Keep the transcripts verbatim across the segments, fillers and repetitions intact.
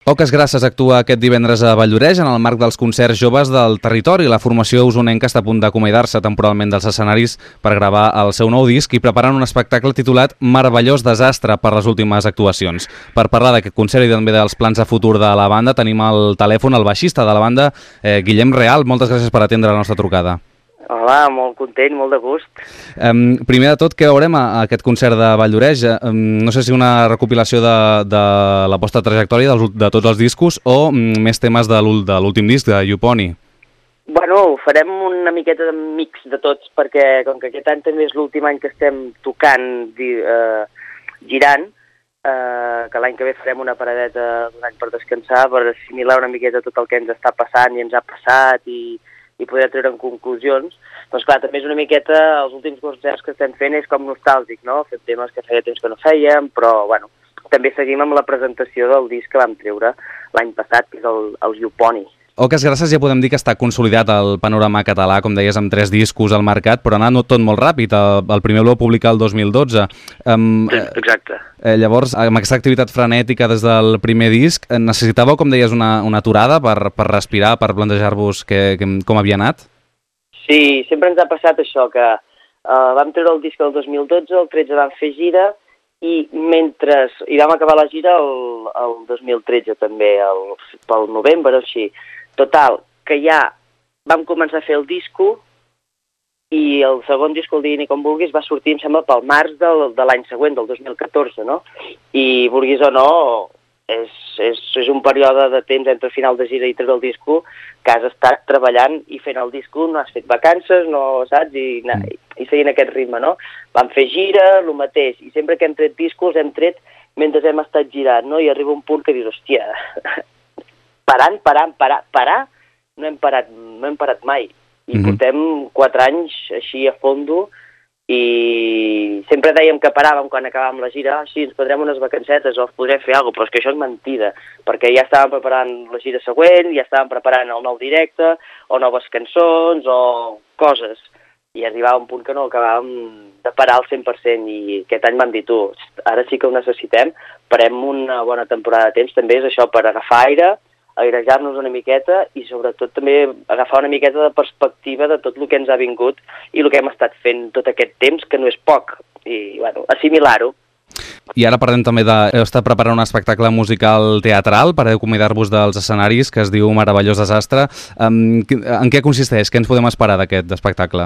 Poques Grasses actua aquest divendres a Valldoreix en el marc dels concerts joves del territori. La formació usonenca està a punt d'acomiadar-se temporalment dels escenaris per gravar el seu nou disc i preparen un espectacle titulat Meravellós Desastre per les últimes actuacions. Per parlar d'aquest concert i també dels plans de futur de la banda tenim al telèfon el baixista de la banda, eh, Guillem Real. Moltes gràcies per atendre la nostra trucada. Hola, molt content, molt de gust. Um, primer de tot, què veurem a, a aquest concert de Valldoreix? Um, no sé si una recopilació de, de la vostra trajectòria, de, de tots els discos, o um, més temes de l'últim disc, de Yuponi? Bueno, farem una miqueta de mix de tots, perquè com que aquest any també és l'últim any que estem tocant, di, eh, girant, eh, que l'any que ve farem una paradeta d'un any per descansar, per assimilar una miqueta tot el que ens està passant i ens ha passat i i poder treure en conclusions. Doncs clar, també és una miqueta, els últims concerts que estem fent és com nostàlgic, no? Fem temes que feia temps que no fèiem, però, bueno, també seguim amb la presentació del disc que vam treure l'any passat, que és el, el Yuponi. Poques Grasses ja podem dir que està consolidat el panorama català, com deies, amb tres discos al mercat, però ha anat tot molt ràpid. El, el primer el vau publicar el dos mil dotze. Um, Exacte. Eh, llavors, amb aquesta activitat frenètica des del primer disc, necessitàveu, com deies, una, una aturada per, per respirar, per plantejar-vos que, que, com havia anat? Sí, sempre ens ha passat això, que uh, vam treure el disc el dos mil dotze, el tretze vam fer gira, i mentre... i vam acabar la gira el, el dos mil tretze també, el, pel novembre o així. Total, que ja vam començar a fer el disco i el segon disco, el Digui com vulguis, va sortir, em sembla, pel març del, de l'any següent, del dos mil catorze, no? I, vulguis o no, és, és, és un període de temps entre final de gira i treure el disco que has estat treballant i fent el disco, no has fet vacances, no saps? I, i, i seguint aquest ritme, no? Vam fer gira, el mateix, i sempre que hem tret discos hem tret mentre hem estat girant, no? I arriba un punt que dius, hòstia... parant, parant, parar, parar, no hem parat, no hem parat mai. I mm-hmm. portem quatre anys així a fondo i sempre dèiem que paràvem quan acabàvem la gira, sí, ens prendrem unes vacancetes o podrem fer alguna cosa, però és que això és mentida, perquè ja estàvem preparant la gira següent, ja estàvem preparant el nou directe, o noves cançons, o coses. I arribava un punt que no acabàvem de parar al cent per cent i aquest any vam dir, tu, ara sí que ho necessitem, parem una bona temporada de temps, també és això, per agafar aire, airejar-nos una miqueta i sobretot també agafar una miqueta de perspectiva de tot el que ens ha vingut i el que hem estat fent tot aquest temps, que no és poc, i bueno, assimilar-ho. I ara parlem també de... Heu estat preparant un espectacle musical teatral per acomiadar-vos dels escenaris que es diu Meravellós Desastre. Um, en què consisteix? Què ens podem esperar d'aquest espectacle?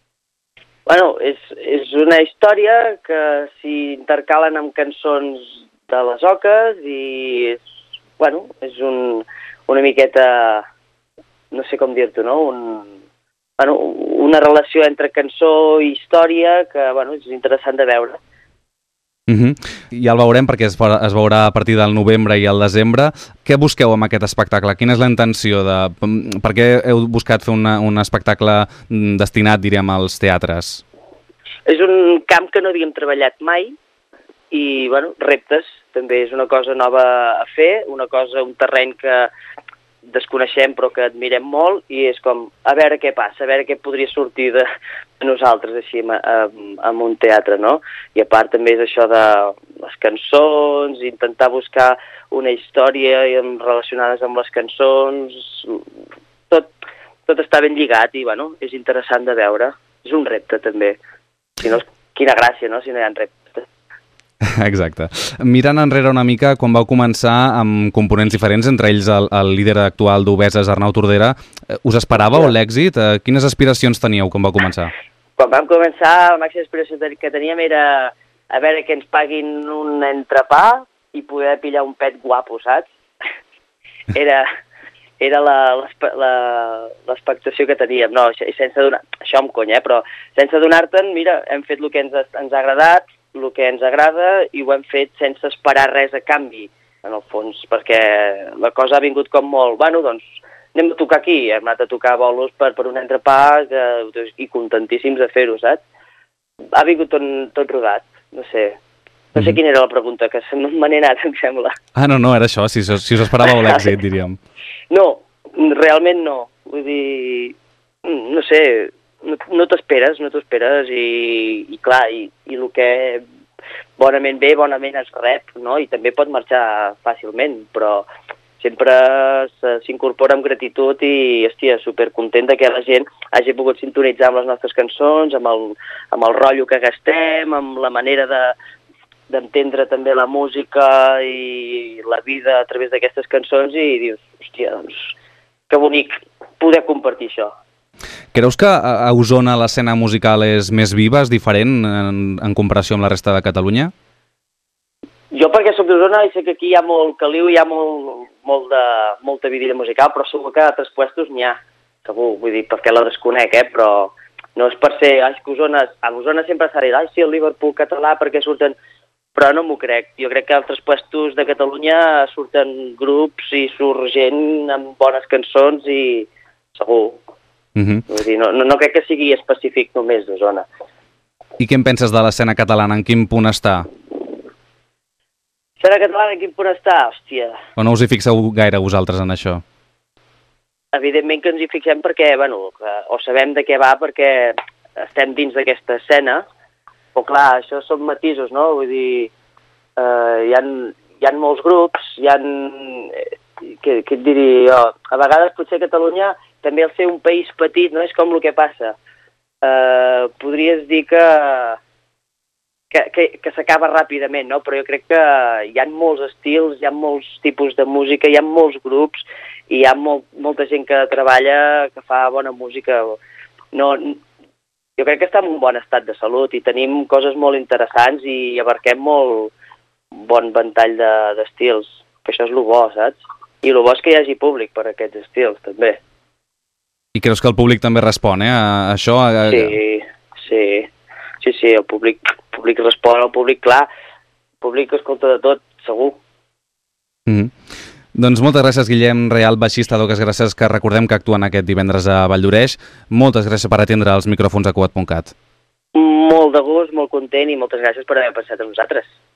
Bueno, és, és una història que s'hi intercalen amb cançons de les oques i és bueno, és un, una miqueta, no sé com dir-t'ho, no? Un, bueno, una relació entre cançó i història que, bueno, és interessant de veure. Uh-huh. Ja el veurem perquè es, es veurà a partir del novembre i el desembre. Què busqueu amb aquest espectacle? Quina és la intenció? De, per què heu buscat fer una, un espectacle destinat, diríem, als teatres? És un camp que no havíem treballat mai i, bueno, reptes. També és una cosa nova a fer, una cosa, un terreny que desconeixem però que admirem molt i és com, a veure què passa, a veure què podria sortir de, de nosaltres així en un teatre, no? I a part també és això de les cançons, intentar buscar una història relacionades amb les cançons, tot, tot està ben lligat i, bueno, és interessant de veure. És un repte també. Si no, quina gràcia, no?, si no hi ha reptes. Exacte. Mirant enrere una mica, quan vau començar amb components diferents, entre ells el, el líder actual d'Obeses, Arnau Tordera, us esperàveu sí. l'èxit? Quines aspiracions teníeu quan vau començar? Quan vam començar, la màxima aspiració que teníem era a veure que ens paguin un entrepà i poder pillar un pet guapo, saps? Era, era l'expectació que teníem. No, sense donar, això amb conya, eh? Però sense donar-te'n, mira, hem fet el que ens, ens ha agradat, el que ens agrada i ho hem fet sense esperar res a canvi, en el fons, perquè la cosa ha vingut com molt, bueno, doncs anem a tocar aquí, hem anat a tocar bolos per, per un entrepà que, i contentíssims de fer-ho, saps? Ha vingut tot, tot rodat, no sé, no sé quina era la pregunta, que se m'ha anat, em sembla. Ah, no, no, era això, si, si us esperàveu l'èxit, diríem. No, realment no, vull dir, no sé... No, no t'esperes, no t'esperes i, i clar, i, i el que bonament ve, bonament es rep, no? I també pot marxar fàcilment, però sempre s'incorpora amb gratitud i, hòstia, supercontent que la gent hagi pogut sintonitzar amb les nostres cançons, amb el, amb el rotllo que gastem, amb la manera de d'entendre també la música i la vida a través d'aquestes cançons i dius, hòstia, doncs, que bonic poder compartir això. Creus que a Osona l'escena musical és més viva, és diferent en, en comparació amb la resta de Catalunya? Jo perquè soc d'Osona i sé que aquí hi ha molt caliu, hi ha molt, molt de, molta vidilla musical, però segur que a altres puestos n'hi ha, segur, vull dir, perquè la desconec, eh, però no és per ser, ai, que Osona, a Osona sempre s'ha dit, ai, sí, el Liverpool català, perquè surten... Però no m'ho crec. Jo crec que a altres puestos de Catalunya surten grups i surt gent amb bones cançons i segur. Uh-huh. Vull dir, no, no, no crec que sigui específic només d'Osona. I què en penses de l'escena catalana? En quin punt està? L'escena catalana en quin punt està? Hòstia. O no us hi fixeu gaire vosaltres en això? Evidentment que ens hi fixem perquè, bueno, que, o sabem de què va perquè estem dins d'aquesta escena. Però clar, això són matisos, no? Vull dir, eh, hi, ha, hi ha molts grups, hi ha... Què, què et diria jo? A vegades potser Catalunya, també al ser un país petit, no és com el que passa. Eh, podries dir que, que, que, que s'acaba ràpidament, no? Però jo crec que hi ha molts estils, hi ha molts tipus de música, hi ha molts grups i hi ha molt, molta gent que treballa, que fa bona música. No... Jo crec que està en un bon estat de salut i tenim coses molt interessants i abarquem molt bon ventall d'estils, de, que això és el bo, saps? I el bo és que hi hagi públic per a aquests estils, també. I creus que el públic també respon, eh, a això? A... Sí, sí, sí, sí, el públic, el públic respon, el públic, clar, el públic escolta de tot, segur. Mm-hmm. Doncs moltes gràcies, Guillem Real, baixista d'Oques Grasses, que recordem que actuen aquest divendres a Valldoreix. Moltes gràcies per atendre els micròfons a Cugat punt cat. Molt de gust, molt content i moltes gràcies per haver passat amb nosaltres.